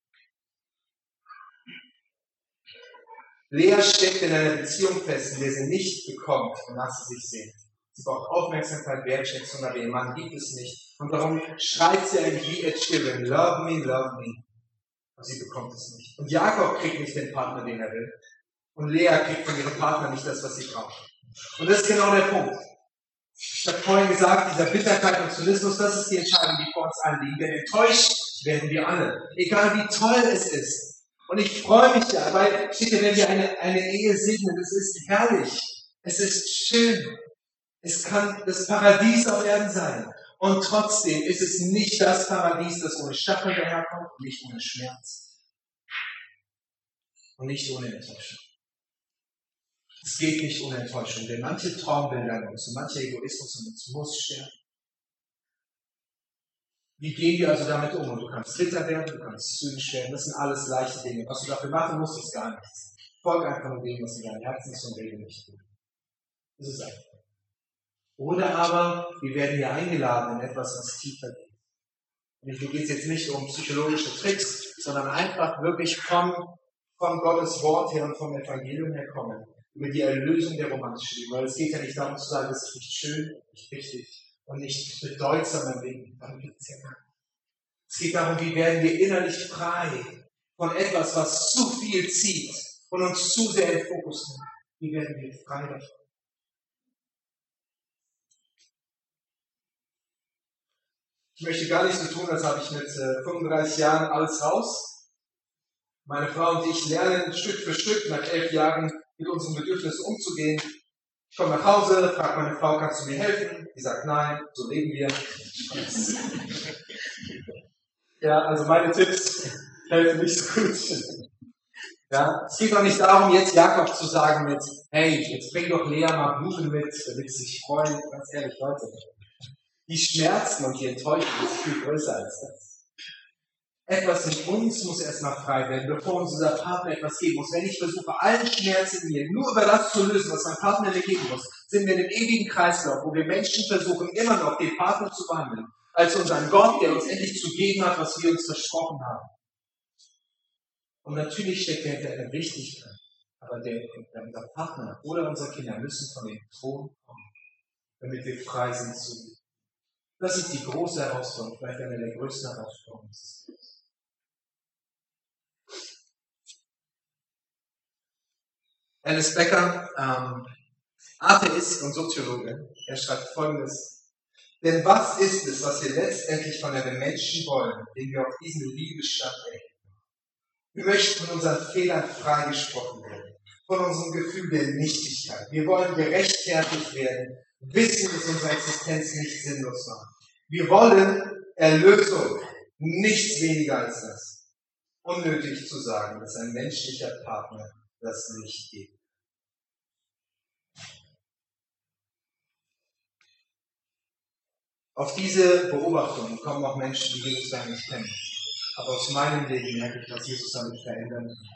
Lea steckt in einer Beziehung fest, in der sie nicht bekommt, wonach sie sich sehnt. Sie braucht Aufmerksamkeit, Wertschätzung, aber ihr Mann gibt es nicht. Und darum schreit sie eigentlich wie Ed Sheeran, love me, love me. Und sie bekommt es nicht. Und Jakob kriegt nicht den Partner, den er will. Und Lea kriegt von ihrem Partner nicht das, was sie braucht. Und das ist genau der Punkt. Ich habe vorhin gesagt, dieser Bitterkeit und Zynismus, das ist die Entscheidung, die vor uns allen liegt. Denn enttäuscht werden wir alle. Egal wie toll es ist. Und ich freue mich ja, weil, steht ja, wenn wir eine, eine Ehe segnen, es ist herrlich. Es ist schön. Es kann das Paradies auf Erden sein. Und trotzdem ist es nicht das Paradies, das ohne Stacheln daherkommt und nicht ohne Schmerz. Und nicht ohne Enttäuschung. Es geht nicht ohne Enttäuschung, denn manche Traumbilder in uns und mancher Egoismus in uns muss sterben. Wie gehen wir also damit um? Und du kannst bitter werden, du kannst zynisch werden, das sind alles leichte Dinge. Was du dafür machen musst, ist gar nichts. Folge einfach nur dem, was in deinem Herzen ist und rede nicht gut. Das ist einfach. Oder aber, wir werden hier eingeladen in etwas, was tiefer geht. Und hier geht es jetzt nicht um psychologische Tricks, sondern einfach wirklich von, von Gottes Wort her und vom Evangelium her kommen. Über die Erlösung der romantischen Liebe. Weil es geht ja nicht darum zu sagen, das ist nicht schön, nicht wichtig und nicht bedeutsam im Leben. Darum geht es ja gar nicht. Es geht darum, wie werden wir innerlich frei von etwas, was zu viel zieht und uns zu sehr in den Fokus nimmt. Wie werden wir frei davon? Ich möchte gar nicht so tun, als habe ich mit äh, fünfunddreißig Jahren alles raus. Meine Frau und ich lernen Stück für Stück nach elf Jahren mit unseren Bedürfnissen umzugehen. Ich komme nach Hause, frage meine Frau, kannst du mir helfen? Die sagt nein, so leben wir. Ja, also meine Tipps helfen nicht so gut. Ja, es geht auch nicht darum, jetzt Jakob zu sagen mit, hey, jetzt bring doch Lea mal Blumen mit, damit sie sich freuen. Ganz ehrlich, Leute. Die Schmerzen und die Enttäuschung ist viel größer als das. Etwas in uns muss erstmal frei werden, bevor uns unser Partner etwas geben muss. Wenn ich versuche, allen Schmerz in mir nur über das zu lösen, was mein Partner mir geben muss, sind wir in einem ewigen Kreislauf, wo wir Menschen versuchen, immer noch den Partner zu behandeln, als unseren Gott, der uns endlich zu geben hat, was wir uns versprochen haben. Und natürlich steckt dahinter eine Wichtigkeit, aber der, der, unser Partner oder unsere Kinder müssen von dem Thron kommen, damit wir frei sind zu lieben. Das ist die große Herausforderung, vielleicht eine der größten Herausforderungen. Alice Becker, ähm, Atheist und Soziologe, er schreibt Folgendes. Denn was ist es, was wir letztendlich von einem Menschen wollen, den wir auf diesen Liebesstand erheben? Wir möchten von unseren Fehlern freigesprochen werden, von unserem Gefühl der Nichtigkeit. Wir wollen gerechtfertigt werden, wissen, dass unsere Existenz nicht sinnlos war. Wir wollen Erlösung, nichts weniger als das. Unnötig zu sagen, dass ein menschlicher Partner das nicht geht. Auf diese Beobachtungen kommen auch Menschen, die Jesus gar nicht kennen. Aber aus meinem Leben merke ich, was Jesus damit verändern kann.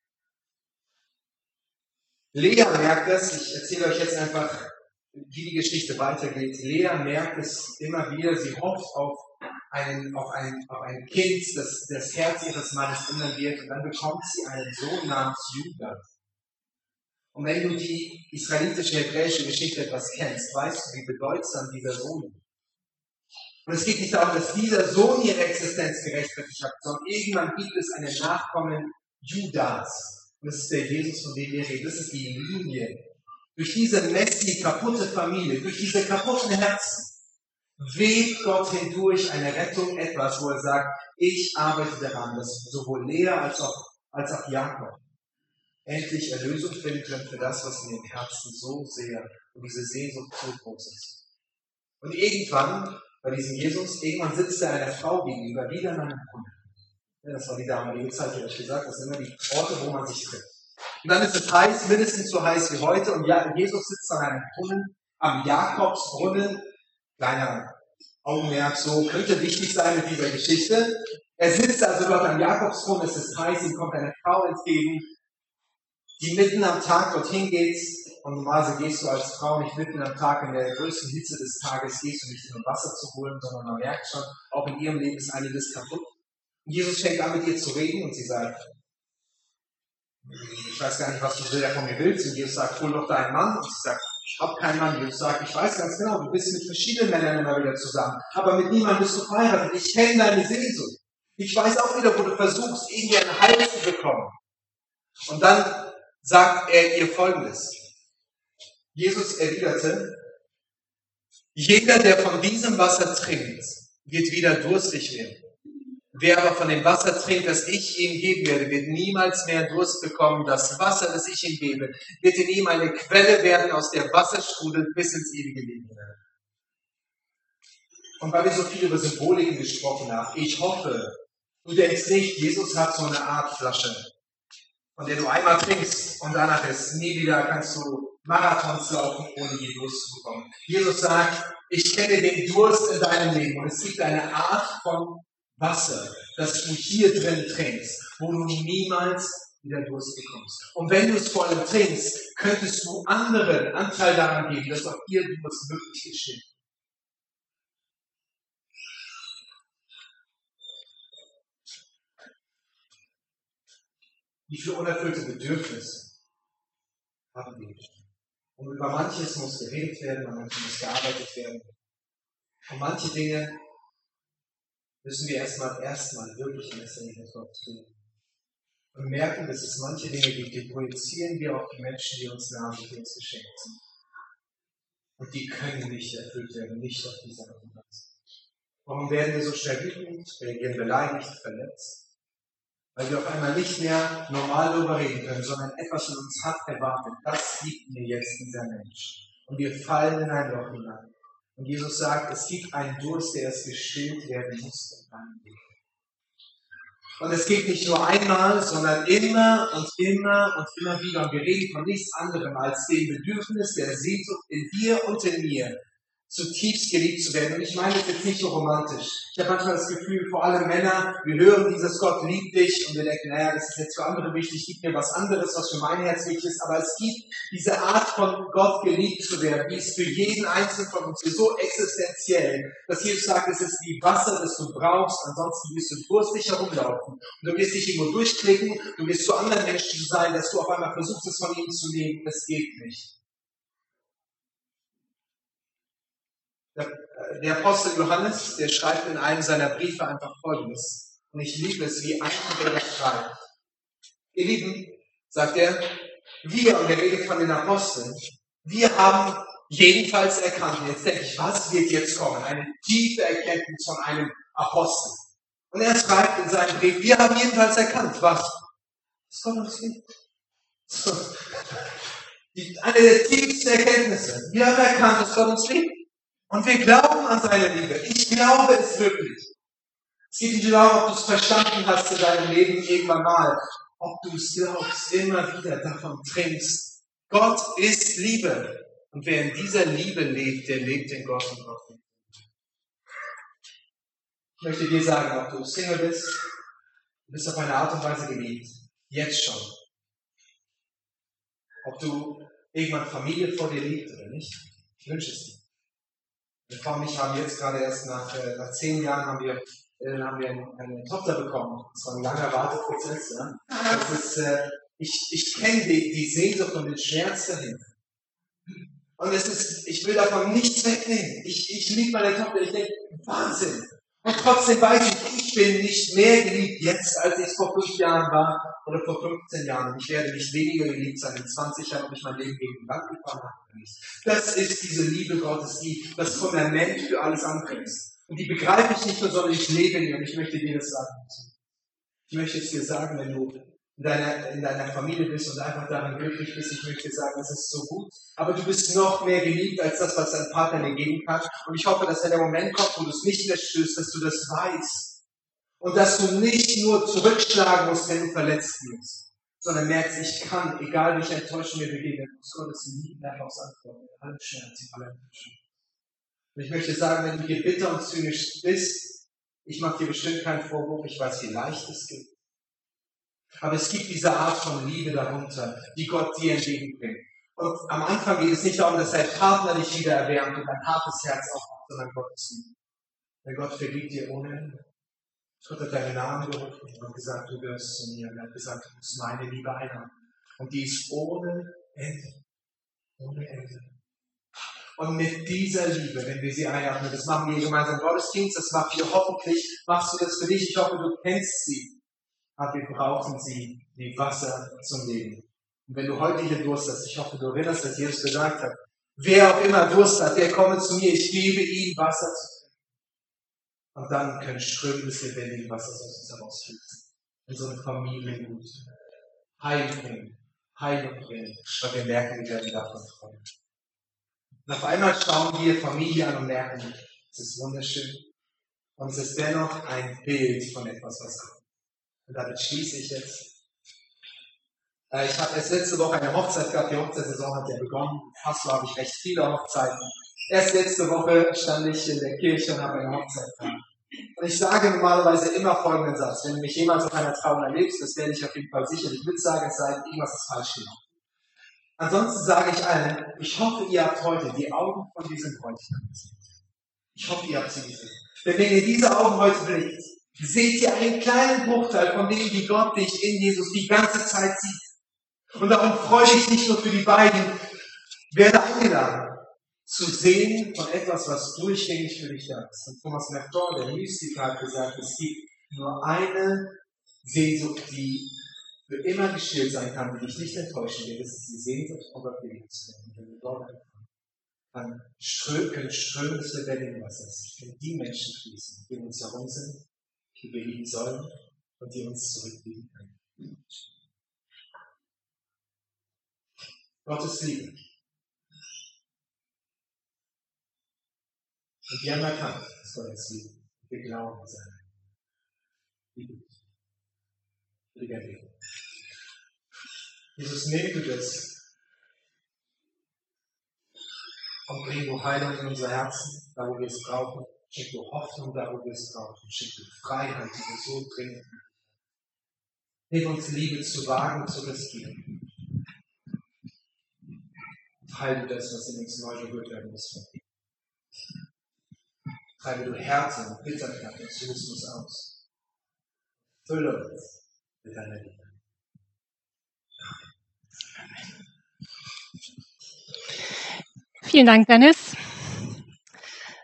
Lea merkt das, ich erzähle euch jetzt einfach, wie die Geschichte weitergeht. Lea merkt es immer wieder, sie hofft auf, einen, auf, ein, auf ein Kind, das das Herz ihres Mannes ändern wird, und dann bekommt sie einen Sohn namens Judah. Und wenn du die israelitische, hebräische Geschichte etwas kennst, weißt du, wie bedeutsam dieser Sohn ist. Und es geht nicht darum, dass dieser Sohn ihre Existenz gerechtfertigt hat, sondern irgendwann gibt es einen Nachkommen Judas. Und das ist der Jesus, von dem wir reden. Das ist die Linie. Durch diese messy, kaputte Familie, durch diese kaputten Herzen, weht Gott hindurch eine Rettung, etwas, wo er sagt, ich arbeite daran, dass sowohl Lea als auch, als auch Jakob endlich Erlösung finden können für das, was in ihrem Herzen so sehr und diese Sehnsucht so groß ist. Und irgendwann, bei diesem Jesus, irgendwann sitzt er einer Frau gegenüber, wieder in einem Brunnen. Ja, das war die damalige Zeit, die euch gesagt, das sind immer die Orte, wo man sich trifft. Und dann ist es heiß, mindestens so heiß wie heute. Und ja, Jesus sitzt an einem Brunnen, am Jakobsbrunnen. Kleiner Augenmerk, so könnte wichtig sein mit dieser Geschichte. Er sitzt also dort am Jakobsbrunnen, es ist heiß, ihm kommt eine Frau entgegen, die mitten am Tag dorthin geht. Und normalerweise gehst du als Frau nicht mitten am Tag in der größten Hitze des Tages, gehst du nicht, um Wasser zu holen, sondern man merkt schon, auch in ihrem Leben ist einiges kaputt. Und Jesus fängt an, mit ihr zu reden und sie sagt, ich weiß gar nicht, was du von mir willst. Und Jesus sagt, hol doch deinen Mann. Und sie sagt, ich habe keinen Mann. Jesus sagt, ich weiß ganz genau, du bist mit verschiedenen Männern immer wieder zusammen. Aber mit niemandem bist du verheiratet. Ich kenne deine Sehnsucht. Ich weiß auch wieder, wo du versuchst, irgendwie einen Halt zu bekommen. Und dann sagt er ihr Folgendes. Jesus erwiderte, jeder, der von diesem Wasser trinkt, wird wieder durstig werden. Wer aber von dem Wasser trinkt, das ich ihm geben werde, wird niemals mehr Durst bekommen. Das Wasser, das ich ihm gebe, wird in ihm eine Quelle werden, aus der Wasser sprudelt bis ins ewige Leben. Und weil wir so viel über Symboliken gesprochen haben, ich hoffe, du denkst nicht, Jesus hat so eine Art Flasche, von der du einmal trinkst und danach ist nie wieder kannst du Marathons laufen, ohne je Durst zu bekommen. Jesus sagt, ich kenne den Durst in deinem Leben und es gibt eine Art von Wasser, das du hier drin trinkst, wo du niemals wieder Durst bekommst. Und wenn du es vor allem trinkst, könntest du anderen Anteil daran geben, dass auch ihr Durst wirklich geschieht. Wie viele unerfüllte Bedürfnisse haben wir? Und über manches muss geredet werden, über manches muss gearbeitet werden. Und manche Dinge müssen wir erstmal erstmal wirklich in erster Linie Gott tun. Und merken, dass es manche Dinge gibt, die projizieren wir auf die Menschen, die uns nahe, die uns geschenkt sind. Und die können nicht erfüllt werden, nicht auf diese Art und Weise. Warum werden wir so schnell wütend, reagieren beleidigt, verletzt? Weil wir auf einmal nicht mehr normal darüber reden können, sondern etwas in uns hat erwartet. Das gibt mir jetzt dieser Mensch. Und wir fallen in ein Loch hinein. Und Jesus sagt, es gibt einen Durst, der erst gestillt werden muss in deinem Leben. Und es geht nicht nur einmal, sondern immer und immer und immer wieder. Und wir reden von nichts anderem als dem Bedürfnis der Sehnsucht in dir und in mir, zutiefst geliebt zu werden. Und ich meine das jetzt nicht so romantisch. Ich habe manchmal das Gefühl, vor allem Männer, wir hören dieses Gott liebt dich und wir denken, naja, das ist jetzt für andere wichtig, gibt mir was anderes, was für mein Herz wichtig ist. Aber es gibt diese Art von Gott geliebt zu werden, die ist für jeden Einzelnen von uns so existenziell, dass Jesus sagt, es ist wie Wasser, das du brauchst, ansonsten wirst du durstig herumlaufen. Und du wirst dich irgendwo durchklicken, du wirst zu anderen Menschen sein, dass du auf einmal versuchst, es von ihnen zu nehmen. Das geht nicht. Der Apostel Johannes, der schreibt in einem seiner Briefe einfach Folgendes. Und ich liebe es, wie einfach er das schreibt. Ihr Lieben, sagt er, wir, und er redet von den Aposteln, wir haben jedenfalls erkannt. Und jetzt denke ich, was wird jetzt kommen? Eine tiefe Erkenntnis von einem Apostel. Und er schreibt in seinem Brief, wir haben jedenfalls erkannt, was? Das Gott uns liebt. Eine der tiefsten Erkenntnisse. Wir haben erkannt, dass Gott uns liebt. Und wir glauben an seine Liebe. Ich glaube es wirklich. Es geht nicht darum, ob du es verstanden hast in deinem Leben irgendwann mal. Ob du es glaubst, immer wieder davon trinkst. Gott ist Liebe. Und wer in dieser Liebe lebt, der lebt in Gott und Gott. Ich möchte dir sagen, ob du Single bist, du bist auf eine Art und Weise geliebt. Jetzt schon. Ob du irgendwann Familie vor dir liegt oder nicht. Ich wünsche es dir. Meine Frau und ich haben jetzt gerade erst nach, äh, nach zehn Jahren haben wir, äh, haben wir eine, eine Tochter bekommen. Das war ein langer Warteprozess. Ja. Das ist, äh, ich ich kenne die, die Sehnsucht und den Schmerz dahinter. Und es ist, ich will davon nichts wegnehmen. Ich, ich liebe meine Tochter. Ich denke, Wahnsinn. Und trotzdem weiß ich, ich bin nicht mehr geliebt jetzt, als ich es vor fünf Jahren war oder vor fünfzehn Jahren. Und ich werde nicht weniger geliebt sein in zwanzig Jahren, ob ich mein Leben gegen die Wand gefahren habe oder nicht. Das ist diese Liebe Gottes, die das Fundament für alles andere ist. Und die begreife ich nicht nur, sondern ich lebe in ihr. Und ich möchte dir das sagen. Ich möchte es dir sagen, wenn du in deiner, in deiner Familie bist und einfach daran glücklich bist, ich möchte dir sagen, es ist so gut. Aber du bist noch mehr geliebt als das, was dein Partner dir geben kann. Und ich hoffe, dass wenn der Moment kommt, wo du es nicht mehr stößt, dass du das weißt. Und dass du nicht nur zurückschlagen musst, wenn du verletzt wirst, sondern merkst, ich kann, egal welche Enttäuschung mir begegnet, muss Gottes Liebe daraus antworten, in allem Schmerz, in allem Enttäuschung. Und ich möchte sagen, wenn du hier bitter und zynisch bist, ich mache dir bestimmt keinen Vorwurf, ich weiß, wie leicht es geht. Aber es gibt diese Art von Liebe darunter, die Gott dir entgegenbringt. Und am Anfang geht es nicht darum, dass dein Partner dich wieder erwärmt und dein hartes Herz aufmacht, sondern Gottes Liebe. Denn Gott vergibt dir ohne Ende. Gott hat deinen Namen gerufen und gesagt, du gehörst zu mir. Und er hat gesagt, du musst meine Liebe einhaben. Und die ist ohne Ende. Ohne Ende. Und mit dieser Liebe, wenn wir sie einatmen, das machen wir gemeinsam im Gottesdienst, das macht ihr hoffentlich, machst du das für dich, ich hoffe, du kennst sie. Aber wir brauchen sie wie Wasser zum Leben. Und wenn du heute hier Durst hast, ich hoffe, du erinnerst, dass Jesus gesagt hat, wer auch immer Durst hat, der komme zu mir, ich gebe ihm Wasser zu trinken. Und dann können Ströme des lebendigen Wassers aus uns herausfließen. In so eine Familie gut. Heil bringen, Heilung bringen, weil wir merken, wir werden davon freuen. Und auf einmal schauen wir Familie an und merken, es ist wunderschön. Und es ist dennoch ein Bild von etwas, was kommt. Und damit schließe ich jetzt. Ich habe erst letzte Woche eine Hochzeit gehabt. Die Hochzeitssaison hat ja begonnen. Fast habe ich recht viele Hochzeiten. Erst letzte Woche stand ich in der Kirche und habe eine Hochzeit gehabt. Und ich sage normalerweise immer folgenden Satz. Wenn du mich jemals auf einer Trauung erlebst, das werde ich auf jeden Fall sicherlich mitsagen, es sei denn, irgendwas ist falsch gemacht. Ansonsten sage ich allen, ich hoffe, ihr habt heute die Augen von diesem Bräutigam gesehen. Ich hoffe, ihr habt sie gesehen. Denn wenn ihr diese Augen heute blickt, seht ihr einen kleinen Bruchteil von dem, wie Gott dich in Jesus die ganze Zeit sieht. Und darum freue ich nicht nur für die beiden, werde eingeladen, zu sehen von etwas, was durchgängig für dich da ist. Und Thomas Merton, der Mystiker, hat gesagt, es gibt nur eine Sehnsucht, die für immer gestillt sein kann, die dich nicht enttäuschen wird. Das ist die Sehnsucht, von Gott geliebt zu werden. Wenn wir dort dann Ströme, können Ströme des lebendigen Wassers in die Menschen fließen, die um uns herum sind, die wir lieben sollen und die uns zurücklieben können. Gottes Liebe. Und wir haben erkannt, dass Gottes Liebe. Wir glauben an seine Liebe. Lieber Leben. Jesus, nimm du das und bring du Heilung in unser Herzen, da wo wir es brauchen. Schick du Hoffnung, da wo wir es brauchen. Schick du Freiheit, die wir so dringend brauchen. Hilf uns, Liebe zu wagen und zu riskieren. Heile das, was in uns neu berührt werden muss. Treibe du Härte und Bitterkeit und Zynismus aus. Fülle uns mit deiner Liebe. Vielen Dank, Dennis.